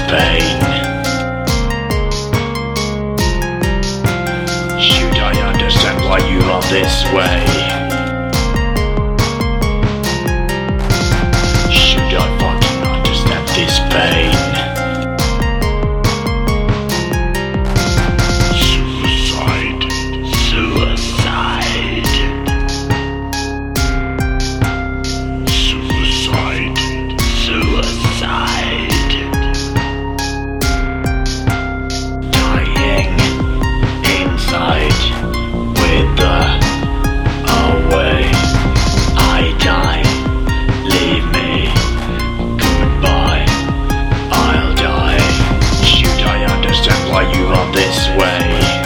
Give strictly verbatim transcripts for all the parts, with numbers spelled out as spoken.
pain? Should I understand why you are this way? Should I fucking understand this pain? Suicide, suicide, suicide, suicide, dying inside with the away. I die, leave me, goodbye, I'll die. Should I understand why you are this way?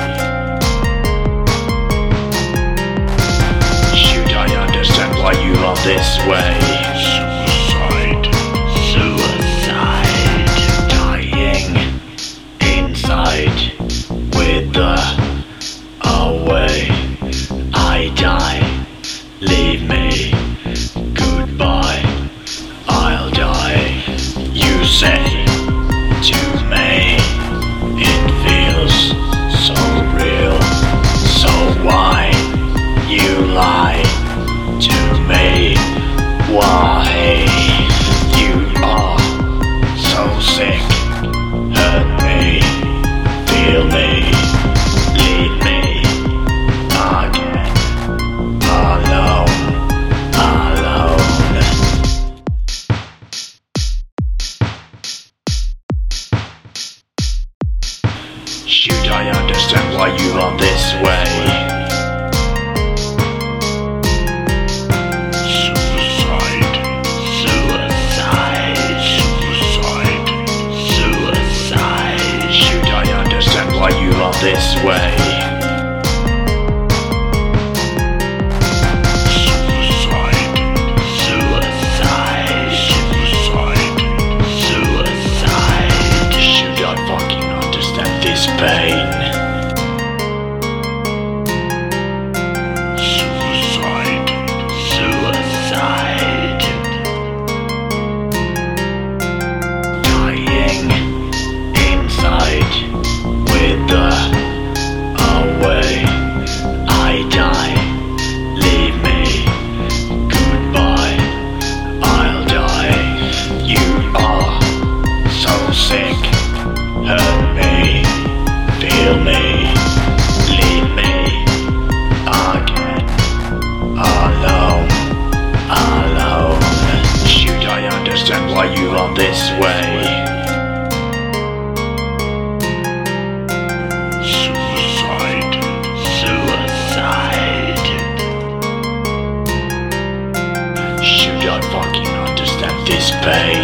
Should I understand why you are this way? Suicide, suicide, dying inside with the away. I die, leave me, goodbye, I'll die. You say to me, it feels so real, so why you lie to me? Why? You are so sick, hurt me, feel me, leave me again, alone, alone. Should I understand why you are this way? Suicide, suicide, suicide, suicide. Should I understand why you are this way? Suicide, suicide, suicide, suicide. Should I fucking understand this pain? Suicide, suicide, dying inside with the away. I die, leave me, goodbye, I'll die. You are so sick, hurt me, feel me, leave me again, alone, alone. Should I understand why you are this way? Suicide, suicide. Should I fucking understand this pain?